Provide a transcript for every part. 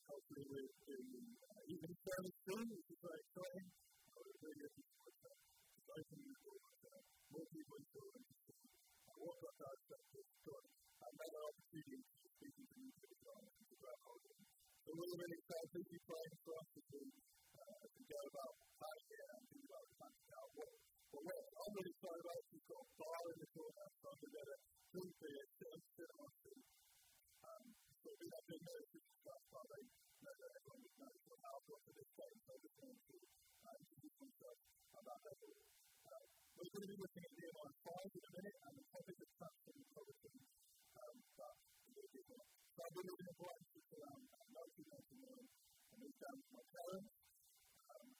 hopefully with the evening service soon, which is very exciting. We're really looking forward to opening the doors to more people in children to see what God does, that God another opportunity to speak to new people as well and to grow our audience. So we're really excited to be praying for us as we go about planning it and think about the planning out what I'm really excited about is we've got a bar in the corner, so I'm going to go to drink beer, sit on my seat. So we have been there since the first part, they know that everyone would know sort of how I've got to this point, so I just wanted to introduce myself about that. We're going to be looking at Nehemiah 5 in a minute, and the topic is transforming poverty, but we'll get on. So I've been living in Brighton since around 1999. I moved down to my parents, and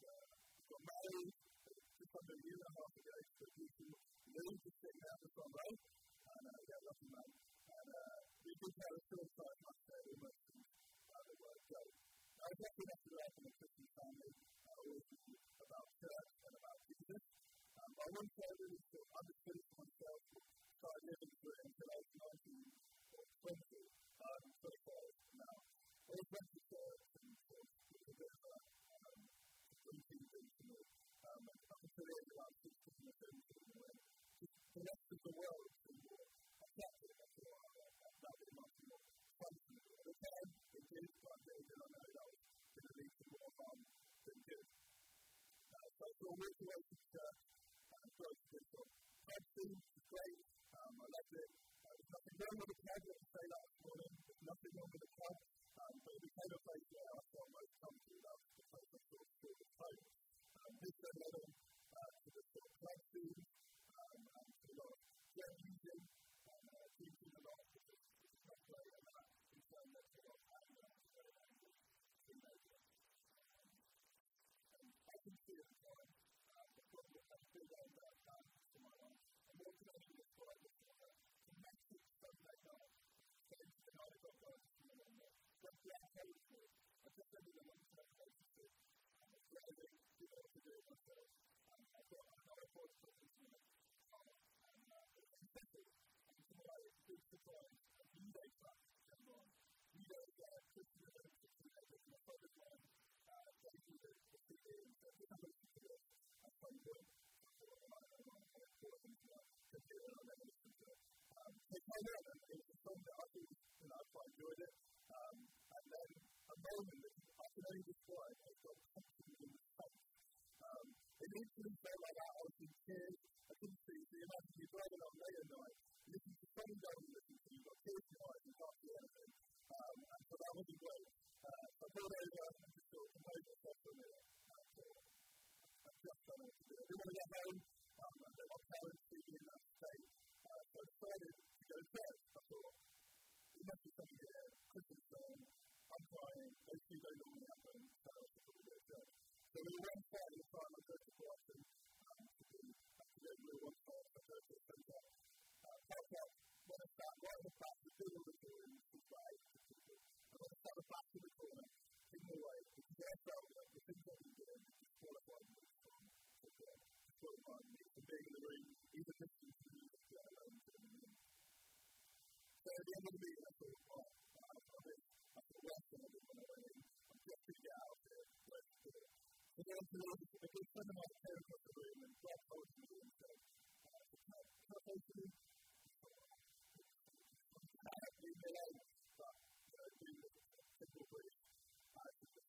got married just under a year and a half ago to a beautiful lady just sitting down the front row, and lovely man. And we did have a short time, like I said, almost since the word go. I was lucky enough to grow up in a Christian family, always thinking about church and about Jesus. But I wouldn't say I really sort of understood it for myself or started living through it until I was 19 or 20. I'm 25 now. I always went to church and sort of was a bit of a routine thing for me. Up until the age of about 16 or 17, when the rest of the world seemed more attractive. I thought that would be much more fun for me. At the time, it did, but I know that was going to lead to more harm than good. So I sort of walked away from church and started to do some pub scene, which was great. I loved it. There's nothing wrong with the pub, let me say that this morning. There's nothing wrong with the pub, but it became a place where I felt most comfortable. That was the place I sort of feel at home. This then led on to the sort of club scene, and to a lot of jet music, and drinking a lot, which is not great, and that in turn led to a lot of anger and a very angry teenager. And I can see at the time that God had a big aim that I've done for my life. And what can I do this for? I just want to make it Sunday night. So into the night I got going to the morning. Just the activity for it. I just ended a long-term relationship. And it's really good to do it myself. I've got another voice talking to me. And it's fantastic. And tomorrow it's a big surprise. A new day class came on. New day Christian events for teenagers. And my brother's one, Daisy, the CD, and said, we're going to listen to this at some point. I thought, I might know what I'm talking about. Computer, and I never listened to it. It came out, and it was a song that I thought, I quite enjoyed it. And then a moment that I can only describe as got constantly in the face. It literally felt like that. I was in tears. I couldn't see. So you imagine you're driving up late at night, you listen to something down and listen to, you've got tears in your eyes and can't see anything. And so that wasn't great. So I pulled over and just sort of composed myself for a minute. And thought, I've just done what to do. I didn't want to get home. And then my parents speaking in that state. So I decided to go to church. I thought, there must be something here. Christmas song. I'm crying. Those things don't normally happen. So I should probably go to church. So we went far in the time I go to Brighton to go to one part. I go to a centre. Parked up. When I sat right in the back, the big auditorium was about 8 people. And when I sat at the back of the corner, hidden away, because I felt that the things I've been doing disqualified me from disqualified me from being in the room, even listening to music, let alone sitting in the room. So at the end of the meeting, I thought, right, I thought, well, I did when I went in. I'm just going to get out of here. Let's do it. So then a good friend of mine came across the room and grabbed hold of me and said, can I pray for you? I have to leave me alone, but doing this simple British. So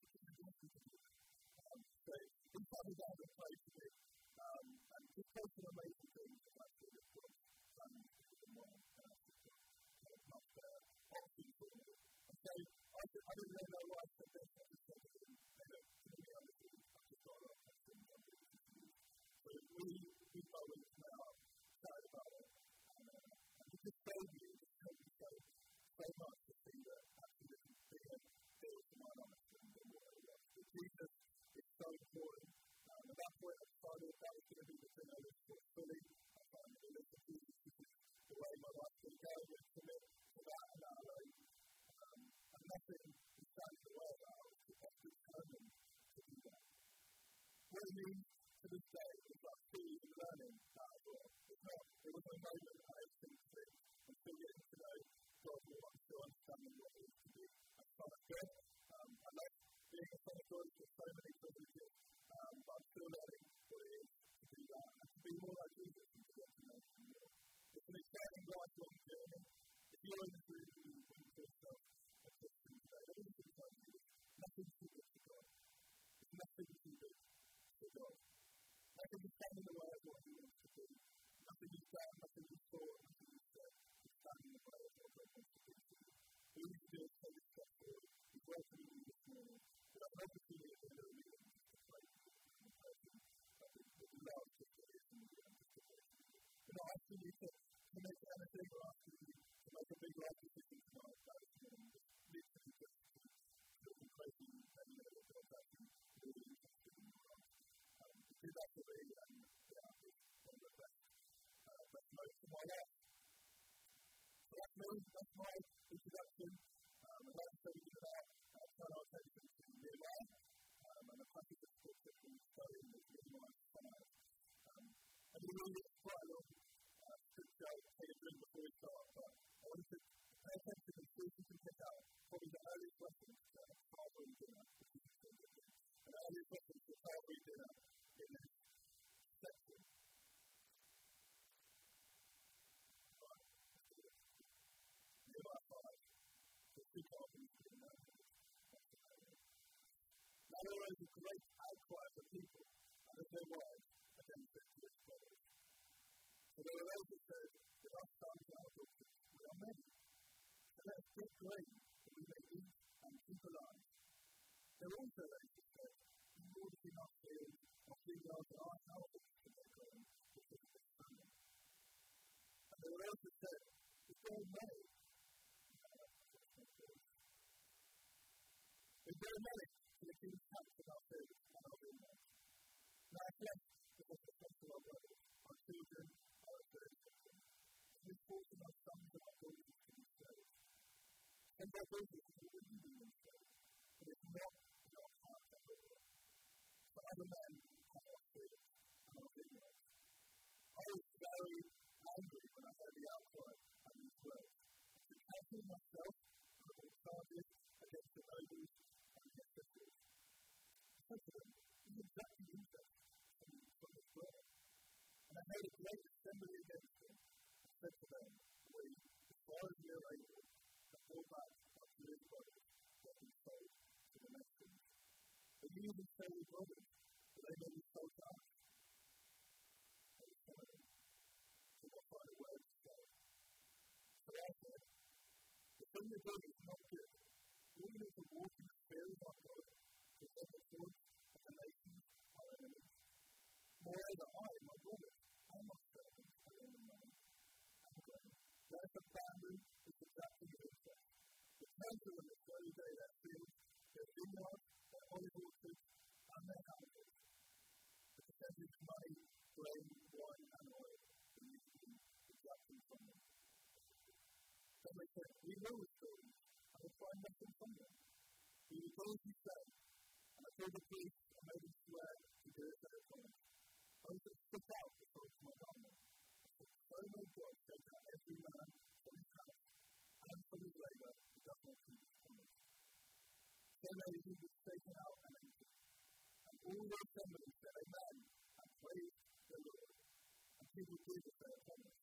he sat me down and prayed for me. And just prayed some amazing things about this God, family, and mine, much better option for me. And so I didn't really know why I said this. I just said to him, to me, I just got a lot of questions on this. So we felt we were now excited about it. And he just told me, so much to see that actually this is bigger deal to my life than what it was. But Jesus is so important. At that point, I decided that was going to be the thing I looked for fully. I found that this is the way my life's going to go. I'm going to commit to that and that alone. And nothing is standing in the way of that. I was determined to do that. What it means to this day is that I'm still even learning that as well. It was a moment I instinctively I'm still getting to know God more. I'm still understanding what it is to be a son of God. lifelong journey. If you're in the room and you want yourself a Christian today, let me just tell you, nothing too big for God. There's nothing too big for God. Nothing can stand in the way of what He wants to do. Nothing you've done, nothing you've thought, nothing you've said can stand in the way of what God wants to do for you. All you can do is take a step forward. He's welcoming you this morning. But I'm hoping to hear the little meeting just to pray for you and the person that we love to hear from you and just to pray for you. We're not asking you to make anything, we're asking you to make a big life decision tonight. That is literally just to pray for you and know that God's actually really interested in your life. Do that for me, and it's one of the best moments of my life. So that's me, that's my introduction. I'd like to tell you about turn our attention to Nehemiah, and a passage of scripture from studying with Nehemiah 5. And we read quite a long scripture I'll take a drink before we start, but I want you to pay attention and see if you can pick out probably the earliest reference to Calvary dinner, which is so good. And the earliest reference to Calvary dinner in this section. Nehemiah 5. The two Calvaries dinner. Now there was a great outcry of the people, and as there was, against it to its brothers. So there were those who said, with our sons and our daughters, we are many. So let us get grain, that we may eat and keep alive. There were also those who said, we will in our fields, our vineyards, and our houses to their grain, because of this famine. And there were those who said, if there are many, if there are many, to the king's house of our fields and our vineyards. Now I bless because of the faith of our brothers, our children, our children. We force our sons and our daughters to be slaves. And their daughters will really be enslaved, but it's not in our heart at all. For other men have our fields and our vineyards. I was very angry when I heard the outcry and these words. I was counting myself and I brought charges against the nobles and the officials. I said to them, this is exactly interest from this word. And I made a great assembly against them. I said to them, we, as far as we are able, have brought back our Jewish brothers who have been sold to the nations. But you even say with brothers, that they may be sold to us. I was telling them, so what kind of word to say? So I said, the thing you're doing is not good. We need to walk in the fear of our God, to set the force of the nations, our enemies. Moreover, I, my brothers, and my servants, are in the money and grain. Let us abandon this exacting of interest. Return to them as though they their fields, their vineyards, their olive orchards, and their houses. The percentage of money, grain, wine, and oil that you can be exacting from them. Then they said, we will restore you, and will find nothing from them. We will do as you say, and I told the priests and made them swear to do as they had promised. I was to stick out the sword of my garment. I said, so may God take out every man from his house and from his labour who does not keep his promise. So may he be taken out and empty. And all the assembly said amen and praised the Lord. And people did as they had promised.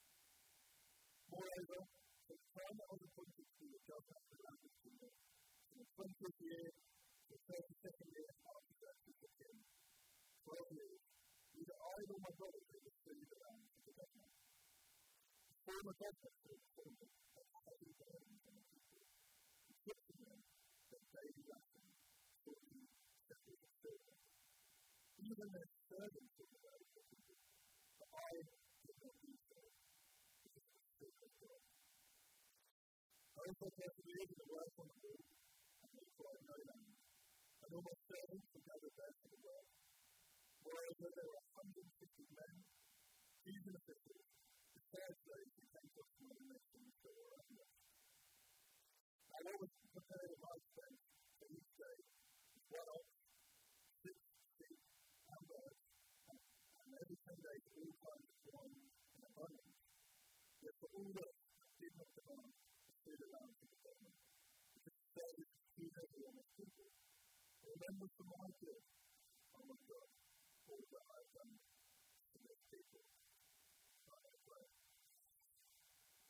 Moreover, from the time that I was appointed to be the judge of the land of Judah, from the 20th year to the 32nd year after Xerxes the king, 12 years, neither I nor my brothers were received the land of the government. The former government was appointed as heavy burdens on the people, inflicting them their daily rations, 40 shekels of silver. Even their servants were devoted to the people, but I did not do so, because of the Spirit of God. I also persevered in the work on the wall, and they acquired no land. And all my servants were gathered there for the work. Moreover, there were 150 men, Jews and officials, besides those who came to us from other nations that were around us. Now what was prepared in my strength for each day was 1 ox, 6 sheep, and birds, and every 10 days all kinds of wine in abundance. Yet for all this, I did not demand a food allowance of the government, because the service is too heavy on my people. But remember for my good, oh my God, all that I have done for this people.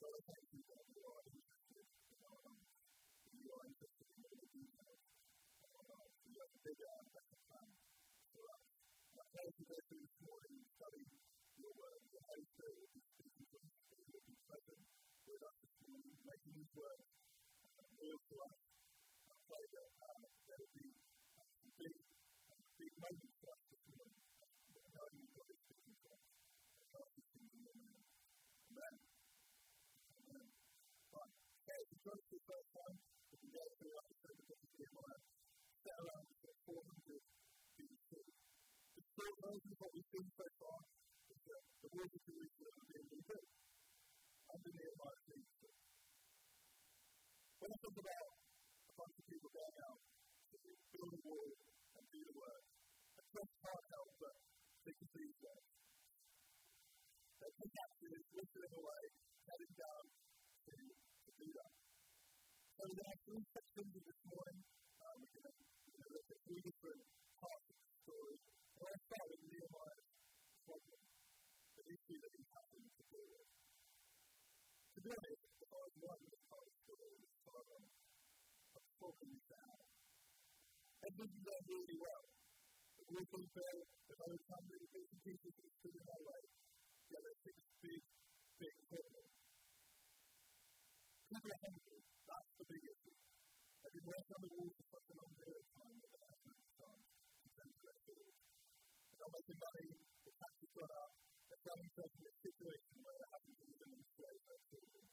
So I thank you that you are interested in our lives. You are interested in all the details of our lives. You have a bigger and better plan for us. And I pray today for this morning, study your word. The Holy Spirit will be speaking to us. It will be present with us this morning, making these words real to us. I pray that there will be some big moments for us this morning. That knowing that God is speaking to us. And God is speaking to us. Amen. Amen. Right. Okay, so join us for the first time. We can go through our episode of Nehemiah. Set around 400 BC. The short version of what we've seen so far is that the walls of Jerusalem are being rebuilt under Nehemiah's leadership. When I think about a bunch of people going out to build a wall and do the work, I just can't help but think of these words. Their pickaxes whistling away, heading down to do that. So we're going to have three sections of this morning. We're going to look at three different parts of the story. I want to start with Nehemiah's problem, the issue that he's having to deal with. To be honest, if I was writing this part of the story, this problem, I'd probably miss it out. Everything's going really well. The wall being built, the whole family, the bits and pieces that are stood in our way. Yeah, there's six big problems. People are hungry. That's the big issue. They've been working on the wall for such a long period of time that they haven't had time to tend to their food. They're not making money, the tax has gone up, they're finding themselves in a situation where they're having to even enslave their children.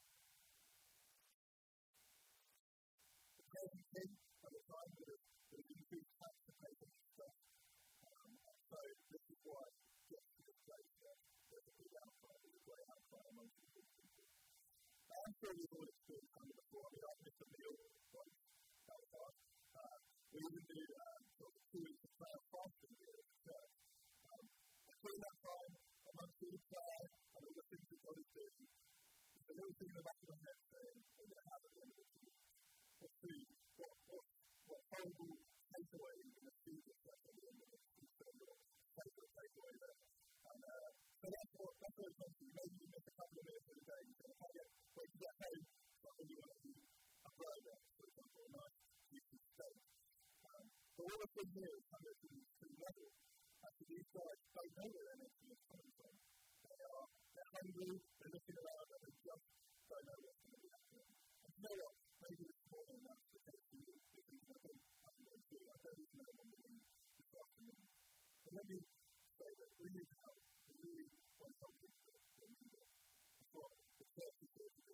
The present king at the time would have increased tax to pay for his stuff. So this is why it gets to this place where there's a big outcry, there's a great outcry amongst the people. I'm sure we've all experienced kind of before. I mean, I've missed a meal once, that was hard. We even do sort of 2 weeks of prayer fasting here at the church. And during that time, amongst all the prayer and all the things that God is doing, there's a little thing in the back of my head saying, we're going to have at the end of this week. What food, what horrible takeaway are you going to see this at the end of this week? So your favourite takeaway there. And so that's what it's meant to be. Maybe you miss a couple of minutes of the day. So if I get when you get home, something you want to eat a burger, for example, a nice juicy steak. But what we're seeing here is kind of two levels. Actually, these guys don't know where their next meal is coming from. They're hungry, they're looking around, and they just don't know what's going to be happening. And you know what? Maybe this morning that's the case for you. You're thinking, I don't even know what I'm doing this afternoon. But let me say that we need help. We really want something that we need. That's what the church is here to do.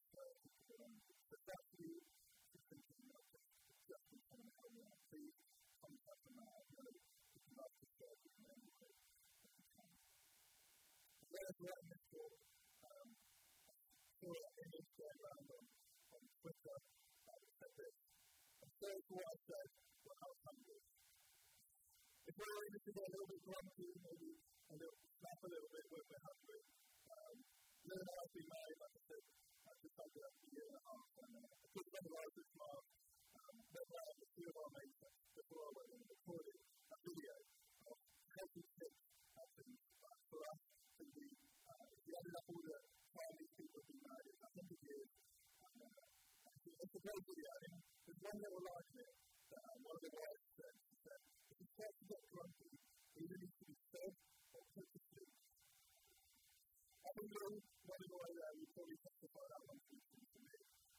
So that's you, if you're thinking about just in time to help me out, please contact them out. I know if you'd like to serve in any way that you can. When I was writing this book, I saw an image going around on Twitter that said this. I'm sorry for what I said when I was hungry. If we're able to get a little bit grumpy, maybe a little snap a little bit when we're hungry. Lynn and I have been married, like I said, just under a year and a half. And I put them on the live this month. Then I had a few of our mates before I went and recorded a video of healthy tips and things for us to be. We ended up all the time these people have been married, 100 years. It's a great video. I think there's one little line here that one of the wives said. She said, if you start to get grumpy, you either need to be fed or put to sleep. I think we're all running away there. We probably testify that one to me.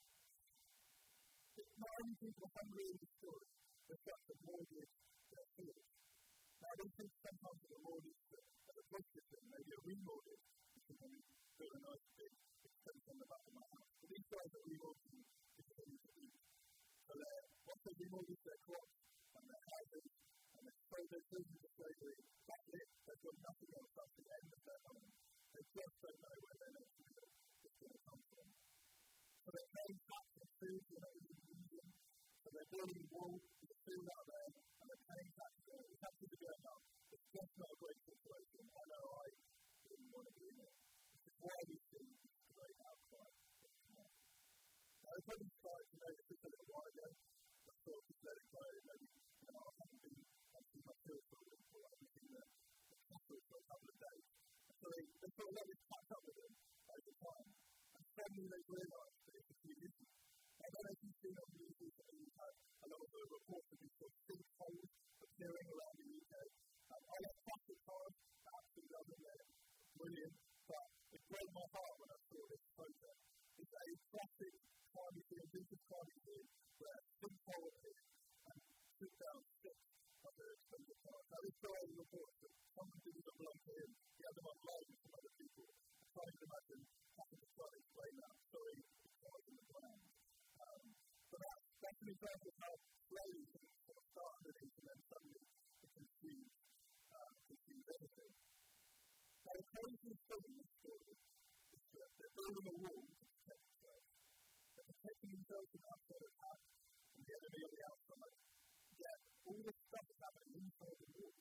It's not only people hungry in the story, they've got to mortgage their fears. Now, I don't think sometimes with a mortgage that a positive thing, maybe a remortgage, you can maybe build a nice big expense on the back of my house. But these guys are remortgaging because they need to eat. So once they remortgage their crops and their houses and they throw their children to slavery, that's it. They've got nothing else. That's the end of their home. They just don't know where their next meal is going to come from. So they're paying tax on food they're not even using. So they're building walls with the food out there and they're paying tax on it. The taxes are going up. It's just not a great situation. I know I didn't want to be in it. This is why we see this great outcry that's come up. Now, I probably started to notice this a little while ago. I thought just let it go. Maybe, I haven't been actually my field for a week or I haven't been the cattle for a couple of days. So they sort of let me catch up with them over time. And suddenly they realise that it's a few issues. And then as you've seen on the news recently, you've had a lot of the reports of these sort of sinkholes appearing around the UK. I like plastic cars, absolutely loving them, brilliant, but it broke my heart when I saw this photo. It's a plastic car museum, vintage car museum, where a sinkhole appeared and took down 6 of their expensive cars. Now this story reports that someone didn't belong to him, he had them online with some other people. I can't even imagine having to try to explain that story to cars in the brand. But that's an example of how slowly things sort of start underneath and then suddenly it consumes everything. Now the crazy thing in this story is that they're building a wall to protect themselves. They're protecting themselves from outside attack and the enemy on the outside. Yet all this stuff is happening inside the wall.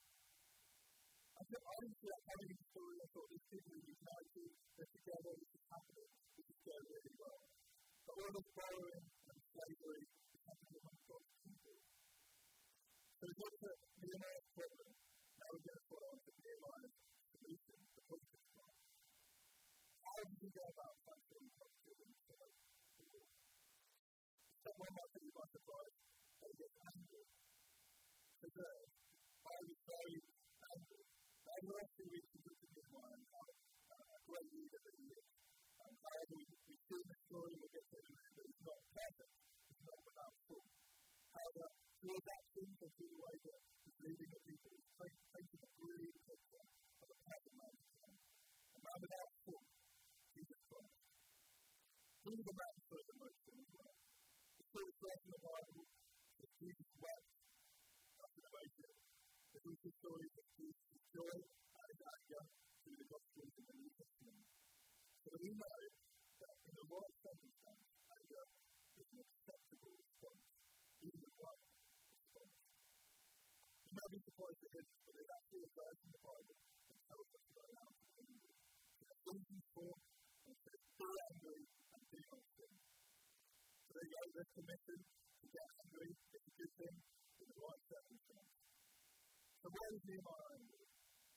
I didn't see that coming in the story. I thought these people are united, they're together, this is happening, this is going really well. But all this borrowing and slavery is happening among God's people. So we looked at Nehemiah's problem. Now we're going to follow on to Nehemiah's solution, the positive one. How did he go about transferring God's children inside the wall? Someone might take you by surprise, they get angry. Today, I was very angry. Over the last 2 weeks, we've looked at Nehemiah and how a great leader that he is. However, we see the story, we'll get to it in a minute, but it's not perfect. It's not without fault. However, through his actions and through the way that he's leading the people, he's painting a brilliant picture of a perfect man to come. A man without fault, Jesus Christ. He was a man full of emotion as well. The story starts in the Bible that Jesus wept. That's an emotion. There's also stories of Jesus' joy and his anger through the Gospels in the New Testament. So we know that in the right circumstance, anger is an acceptable response, even a right response. You may be surprised to hear this, but there's actually a verse in the Bible that tells us about how to be angry. It's Philippians 4, and it says, be angry and do not sin. So there you go, there's permission to get angry, it's a good thing, in the right circumstance. So why is Nehemiah angry?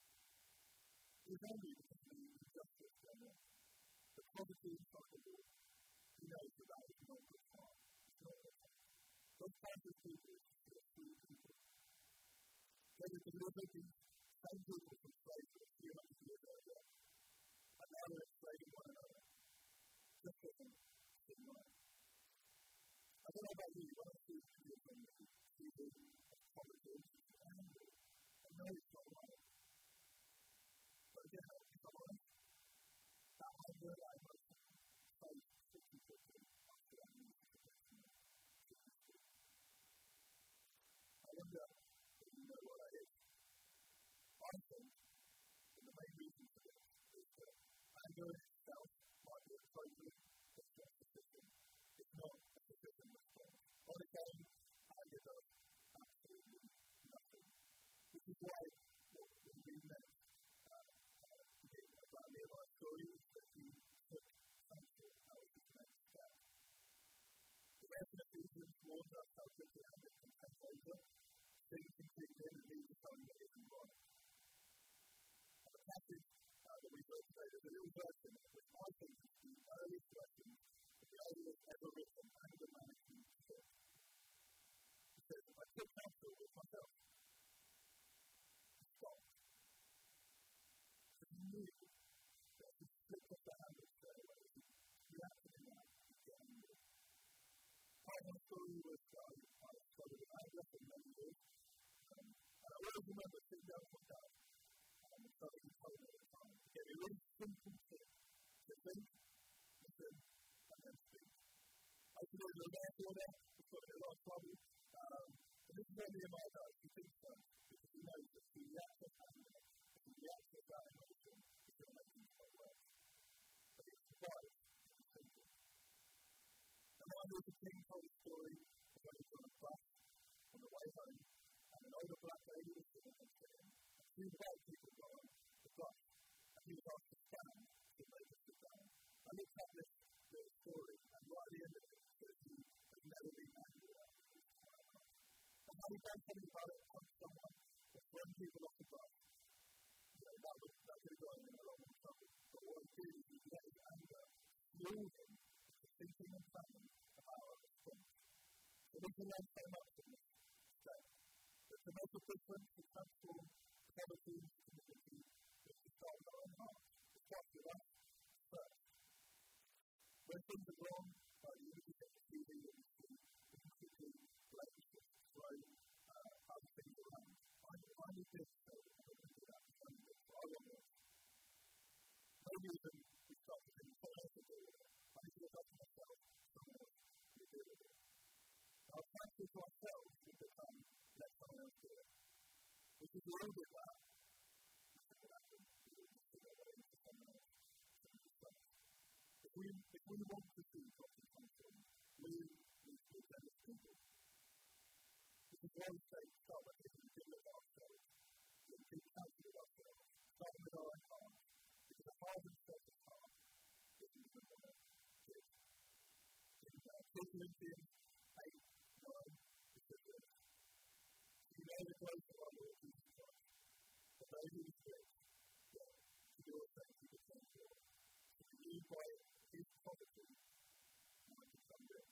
He was angry because of the injustice going on. The poverty inside the wall. He knows that that is not good time. It's not good time. God's plan for people is to set free people. They have delivered these same people from slavery 300 years earlier. And now they're enslaving one another. Just as in mind. I don't know about you, when I see videos on TV of poverty, it's angry. I know it's not right. But again, if I'm honest, that anger, that emotion, stays 50-50 after that news is protection. I wonder if you know what that is. I think that the main reason for this is that anger itself might be appropriate, but it's not sufficient. It's not a sufficient response. On its own, anger does absolutely nothing. Which is why what we meant about Nehemiah's story is that he took counsel. That was his next step. The rest of Ephesians warns us how quickly anger can take over, things can creep in and lead to something that isn't right. And the passage that we read today, there's a little version which I think is the earliest version of the earliest ever written anger management book. It says, I took counsel with myself. Stop. So he knew that he slipped off the handle straight away. He reacted in that, he got angry. Part of my story was that I struggled with anger for many years. And I always remember sitting down with my dad and starting to tell him all the time. He gave me a really simple tip to think, listen, and then speak. I used to do a little dance order, it's got me in a lot of trouble. And this is where Nehemiah does. He thinks first, because he knows that if he reacts to anger, if he reacts to that emotion, it's going to make things quite worse. But he's surprised, it's simple. And I heard the king told the story of when he was on a bus on the way home, and an older black lady was sitting next to him, and two white people got on the bus, and he was asked to stand, so they could sit down. I looked at this little story, and right at the end of it, it says he had never been angry at his entire life. And how he done something about it, punch someone, or thrown people off the bus, that could have gotten him in a lot more trouble. But what he did is he let his anger fuel him to thinking and planning about our response. So we can learn so much from this step. But to make a difference, to transform poverty, community, is to start with our own heart. It starts with us first. When things are wrong, the images that we see here, we see incredibly relationships flow other things around. I need this, so I don't do that, I don't do this, I want this. Maybe even we start to think, someone else will deal with it. I need to look after myself, someone else will deal with it. Our practice to ourselves will become, let someone else do it. Which is a little bit that. If we want to see God's function, we need to attend as people. This is why we say, start by taking care of ourselves, and take counsel of ourselves, starting with our own heart, because a hard and selfish heart isn't even what it is. In 2 Corinthians 8, 9, it says this, you know the grace of our Lord Jesus Christ, that those who are rich, yet to do all things to the same God, to be used by his poverty, might become rich.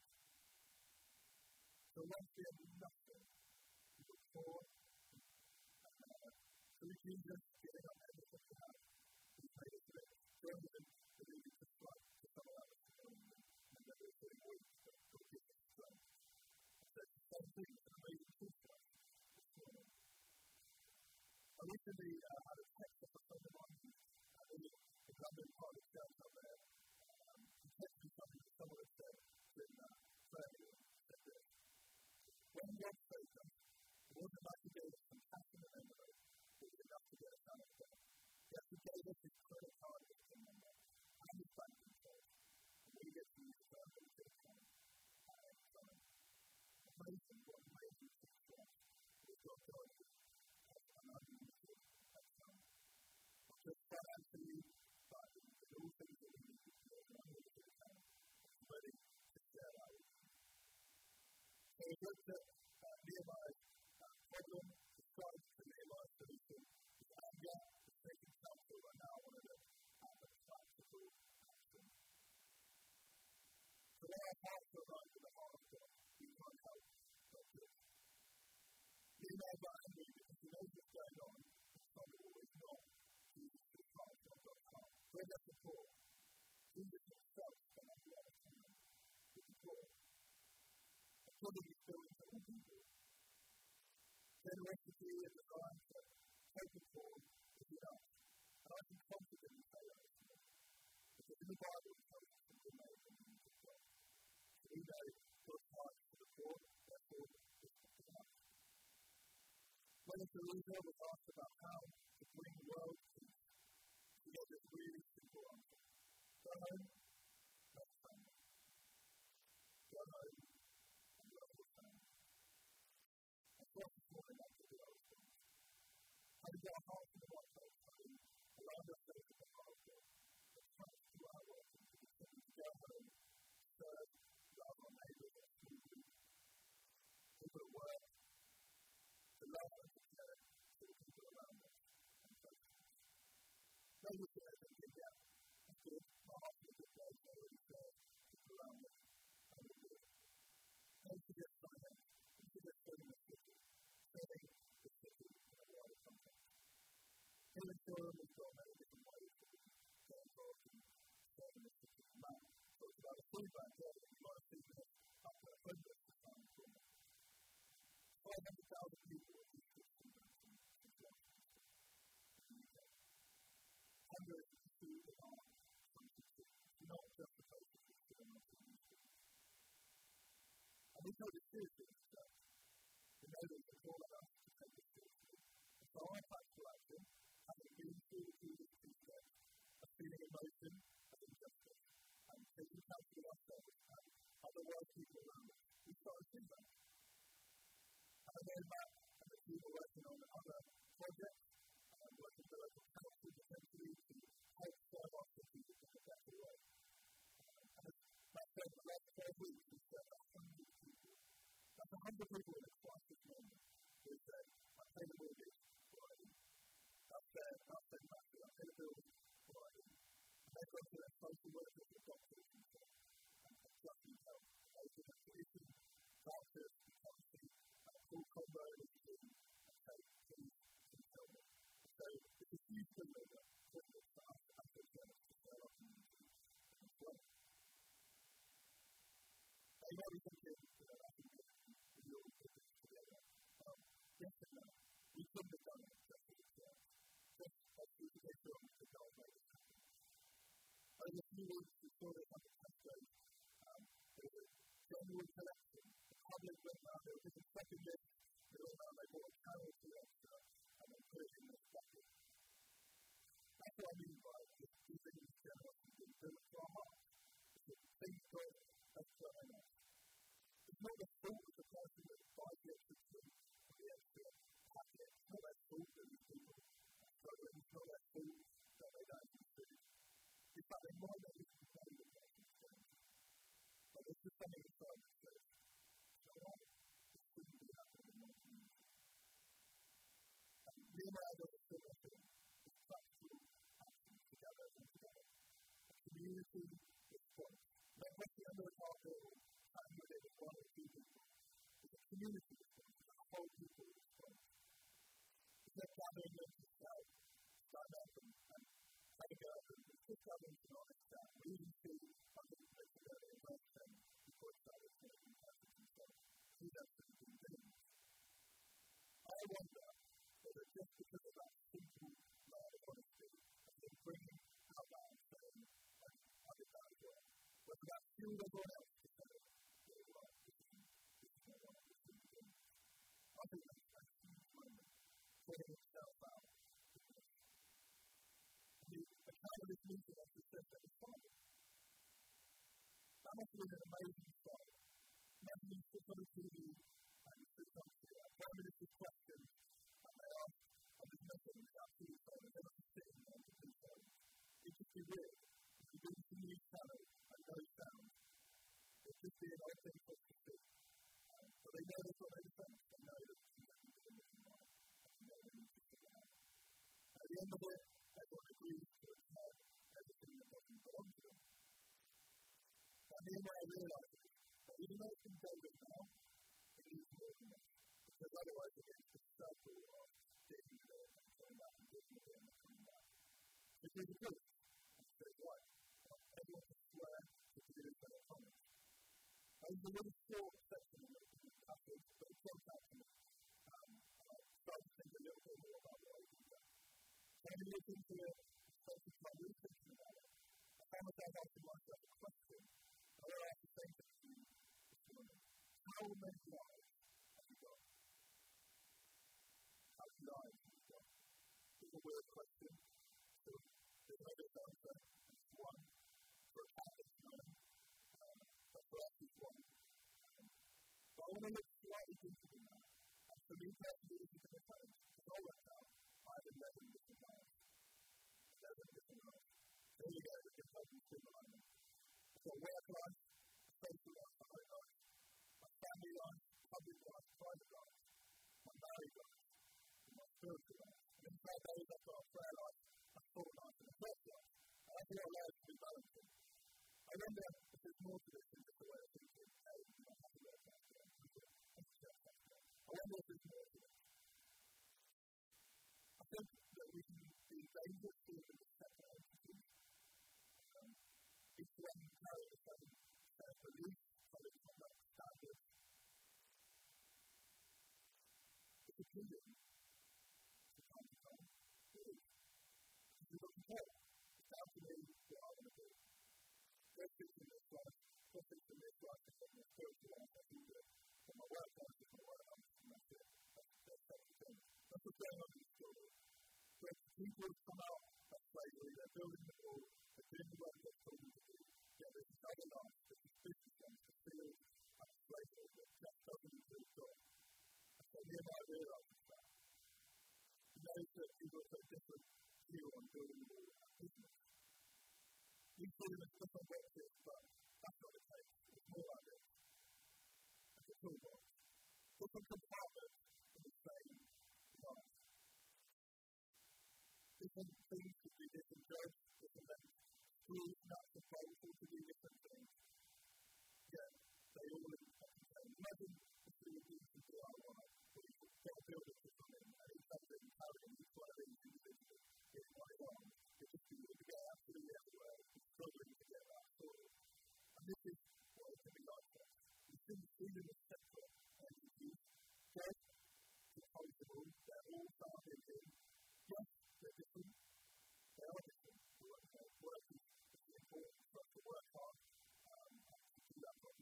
So once we have nothing, we look forward through Jesus giving up everything we have. He's made us rich. Join him in believing to flight to someone else and that we're feeling weak, but God gives us strength. So it's the same thing as an amazing truth to us this morning. I recently had a text of a friend of mine who's in London, part of the church up there. He texted me something that someone had said in Birmingham. Said this. When God saved us, it wasn't like he gave us some cash in an envelope, it was enough to get us out of debt. Yes, he gave us his credit card with his number and his bank details, and we get to use it for our benefit account at any time. Amazing what amazing things for us is God guides us as an unlimited account. Not just financially, but in all things that we need to do as an unlimited account. It's ready to share that with you. So we looked at Nehemiah's problem, described to Nehemiah's solution, his anger, his taking counsel, and now I want to look at the practical action. So when our hearts are right with the heart of God, we can't help but do it. Nehemiah got angry because he knows what's going on, it's probably always not Jesus' heart, not God's heart. Where does the poor? Jesus himself spent a lot of time with the poor. According to still important people. Generosity and desire to take the poor is enough. And I can confidently say that this morning. Because in the Bible it tells us that we're made in the image of God. So we know God's heart for the poor, therefore it's enough. When Teresa was asked about how to bring world peace, she gave this really simple answer. Go home, love family. Go home, and love your family. And for us this morning, that's the world peace. How to get our hearts in the right place, how to align ourselves with the heart of God, but trust to our work and to continue to go home, serve, love our neighbours and children, people at work, to love and to care to the people around us, and so forth. Maybe we can think, yeah, that's good, my heart's in a good place, I already serve people around us, and we do it. Don't forget finance, don't forget serving the city, serving the city in a wider context. Here in Durham, we've got many different ways that we get involved in serving the city. Matt talked about the food bank earlier, you might have seen this up at Homeless this time in Cornwall. 500,000 people have used this food bank since last year in the UK. Hundreds of food demand from cities, not just the places which are not in the UK. And we take this seriously in church. We know that it's all about us to take this seriously. And so our practical action, having been through the previous two steps, of feeling emotion of injustice, and taking counsel of ourselves and other world people around us, we start a food bank. And then Matt and the team are working on other projects, working with the local council potentially to help serve our cities in a better way. And as Matt said, the last 12 weeks we've served 100 people. That's 100 people in a crisis moment who said, I pay the mortgage before I eat. That's fair, Matt said, I pay the bills before I eat. And they've got come to their social workers and doctors and so on, and just need help. They can listen, doctors, counseling, full combo of the team, and say, please help me. So it's a huge privilege for us as a church to serve our community as well. They might be thinking, I think we all put this together. Yes and no. We couldn't have done it just as a church. Just as we could have done it, God made it happen. Over a few weeks, we saw this on the Tesco's. There was a genuine collection. The public went round, there was a second list. They went round, they bought a carol to the extra, and they put it in this bucket. That's what I mean by giving generosity, doing it to our hearts. It's a thing God has done us. It's not the fault of the person that buys the extra food or the extra packet. It's not their fault that these people are struggling. It's not their fault that they don't have food. In fact, they might not even know the person's going. But there's just something inside that says, it's all right. This shouldn't be happening in my community. And Nehemiah does a similar thing. It's practical action together and together. A community response. Not resting under a carpet or standing with it with one or two people. It's a community response. It's a whole people response. It's not gathering them to shout, stand up and have a go at them. It's just gathering to not understand. We even see, I think it's mentioned earlier in verse 10, before it started making passages himself. He's actually been doing this. I wonder whether just because of that simple line of honesty, as they bring out that and saying, I did that as well. Whether that fueled everyone else to say, yeah, right, this is not what I'm listening to. I think that's actually this moment, putting itself out. The account of this meeting actually says that it's fine. That must have been an amazing sight. Imagine you sit on the TV and you sit on the Prime Minister's questions and they ask, on this message, it's absolutely fine. They're not sitting on the two sides. It'd just be weird. If you didn't see news channels and no sound, it'd just be an odd thing for us to see. But they know they've got their defense. They know that this is actually doing this right. And they know they need to sit down. At the end of it, everyone agrees to accept everything that doesn't belong to them. But Nehemiah realizes that even though it's been dealt with now, it needs more than this. Because otherwise it gets the circle of digging it in and coming back and digging it in and coming back. So here's the proof. And he says, right, everyone can swear to do this at a promise. There's a really short section in the passage, but it's on passage. Starting to think a little bit more about what I do there. So when you look into it, start to start researching about it. I found myself asking myself a question. I want to ask the same thing to you this morning. How many lives have you got? How many lives have you got? It's a weird question. So there's no good answer. It's one. For a Catholic, no. But for us, it's one. But I want to look slightly deeper than that. And for me personally, this is going to change. Because I worked out I have 11 different lives. 11 different lives. There you go, we can help you streamline them. I've got work life, a social life, a home life, my family life, public life, private life, my married life, and my spiritual life. And inside those, I've got a prayer life, a thought life, and a thought life. And that's a lot of lives to be balancing. I wonder if there's more to this than just a way of thinking, hey, you don't have to work out there. I wonder if there's more to this. I think that we can be dangerous to live in separate entities. Each one carries its own set of beliefs, code of conduct, standards. It's a kingdom. From time to time. It is. Because we've got control. It's down to me what I want to do. There's things in this life, there's things in this life, and there's spiritual life I do it. But my work life is my work life, and that's it. That's the thing. That's what's going on in the story. But people come out of slavery, they're building the wall, they're doing the work they're told them to do. Yet there's this other life, there's this business life, the field of slavery that just doesn't include God. And so Nehemiah realizes that. He knows that people have a different view on building the wall and business. We see them as different boxes, but that's not the case. It's more like this. It's a toolbox. Different compartments in the same life. Different things could be different jobs, different lengths, schools,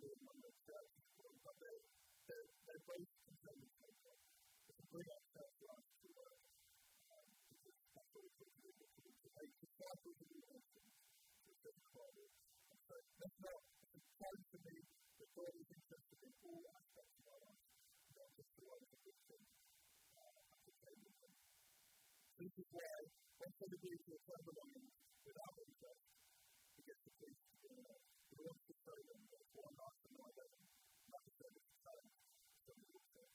doing on their church, but they both contain the same thing. It's to bring ourselves life to work. Because that's what we're supposed to do. To make disciples of the nations, to set the Bible. And so that's not a challenge to me that God is interested in all aspects of our life, not just the ones that we think application to them. This is why when somebody is a firm belonging without interest, he gets the police to do it. He wants to show them that it's one life and not 11. Like I said, it's a challenge. Somebody will say.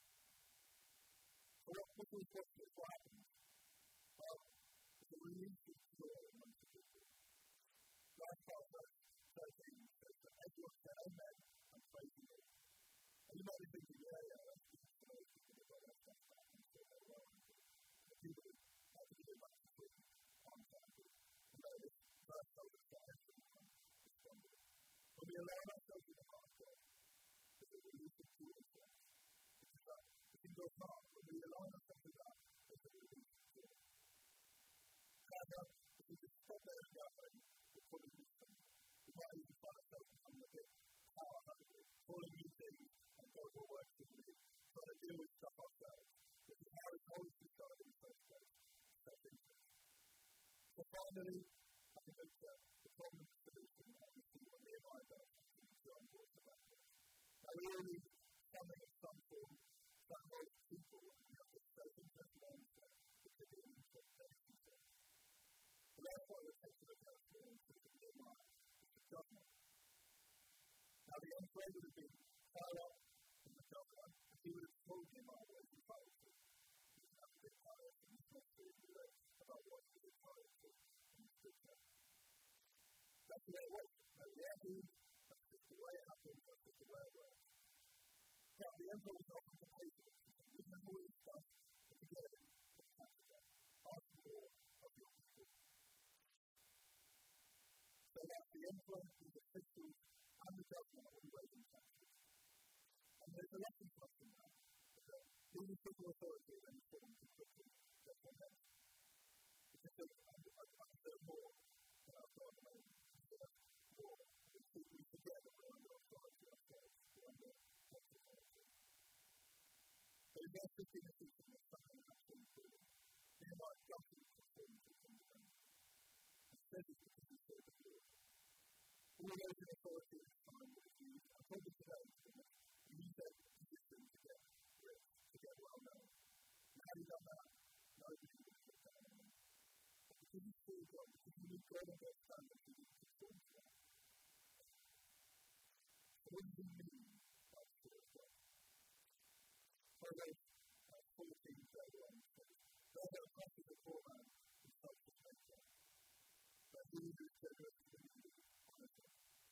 So what is possible? What happens? Well, it's a release of joy amongst the people. Last part of verse 13 says that everyone said amen and praise the Lord. And you might be thinking, yeah, that's good. You know, people have got their stuff back and so they're well. The people have to do back to sleep on time. And know this verse tells us that everyone responded. When we allow ourselves in the heart of God, there's a release of joy for us. It's in God's heart. When we allow ourselves in that, there's a release of joy. However, if we just stop there and go home, we'll probably miss something. We might even find ourselves becoming a bit power hungry, calling new things, and God will work with me, trying to deal with stuff ourselves. This is how it's always decided in the first place. Self-interest. So finally, I think that's the problem and solution that we see what Nehemiah does in John talks about this. Now really, something of some form, some most people, and you have to self-interest mindset, because it is expectation set. So that's why the text of the gospel in Nehemiah is the judgment. Now the emperor would have been higher up in the government, and he would have told Nehemiah what he was entitled to. He was not a bit higher, and he's not sure about what he was entitled to in the scripture. That's the way it works. That's just the way it happens, that's just the way it works. Now the emperor was not going to pay for this. He had all this stuff, and to get it, he had to go. Ask more of your people. So that the emperor, his officials, and the government are all raising taxes. And there's a lesson for us in that. Okay? Being a civil authority then forms to quickly get on them. Because I deserve more than I've got at the moment. I deserve more. We forget that we're under authority ourselves. We're under God's authority. But in verse 15 and 16, there's something actually important. Nehemiah doesn't conform to the kingdom. Instead, it's because he serves the Lord. All those in authority at this time would have used, and probably today, use their position to get rich, to get well known. And how do you done that? Nobody would have looked down on them. But because you fear God, because you need God and God's standards, you need to conform to that. So what does it mean by the fear of God? Proverbs 14:31 says, "Those that oppress the poor man insults his maker, but he who is generous to the needy honors him."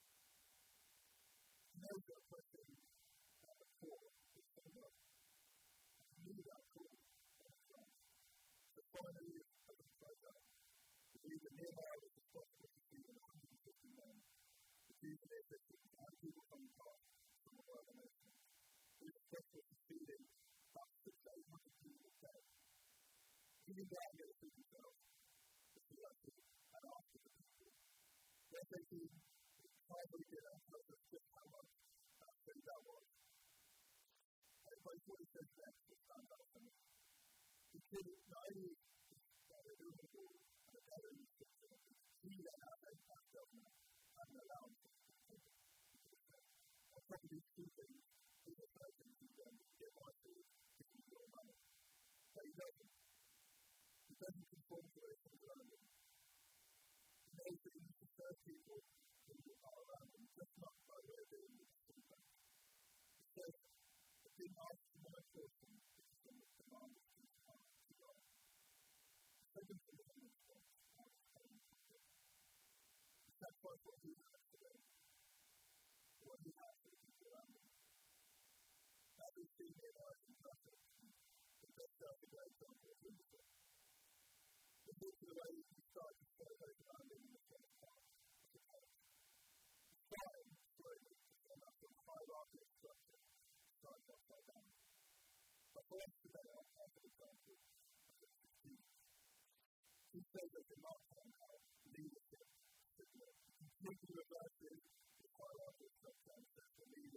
Those that oppress the poor is so much. And you need that call on his life. So finally, I look straight up. The Jews in Nehemiah was responsible for feeding 150 men. The Jews in their cities and people coming past from the other nations. He was responsible for feeding about 600-800 people a day. He didn't go out and get the food himself. But he actually had asked for the people. The SAT finally did that tells us just how much food that was. And by what he says next, it stands out for me. He could not only they're doing the wall and the gathering of scripture, he then had a tax government and an allowance for the people. On top of these two things, he was hoping to get my food, give me your money. But he doesn't. He doesn't conform to it from around him. He knows that he needs to serve people who are around him, just not by way of doing with the kingdom. He says, "I didn't ask for my portion because of the command of to God." The second thing is in response to how it's coming to him. He sacrificed what he had today, what he had for the people around him. As we see here, I think that's the best out of the great example of leadership. This is the way he started to serve those around him in the first part of the text. He's trying slowly to turn up from hierarchical structure, starting upside down. But for us today, our perfect example is Jesus. He shows us in Mark 10 how leadership should look. He completely reverses the hierarchical structure and says the leader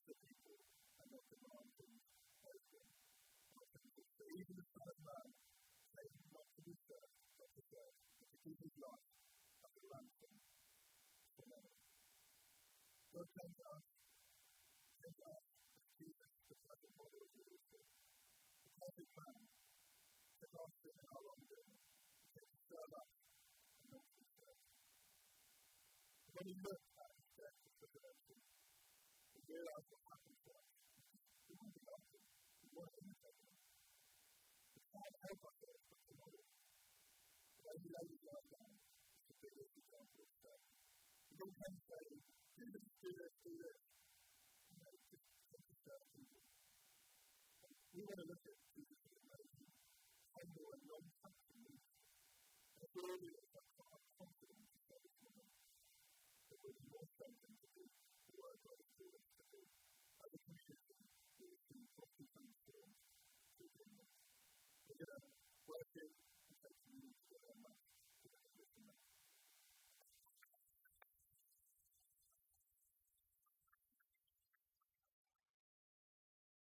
to people and not demand things of them. So even the Son of Man came not to be served, but to serve, but to give his life as a ransom for many. God came to us as Jesus, the perfect model of leadership, the perfect man, took our sin and our wrongdoing, and came to serve us and not to be served. When he looked at his death and resurrection, he realized what happened to us. We wouldn't be like him. We weren't imitating him. We can't help ourselves but to model. The way he laid his life down is the biggest example of faith. We don't come to say, do this, do this, do this. Just to serve people. We want to look at Jesus as amazing, humble and long-suffering leader. And really, it's like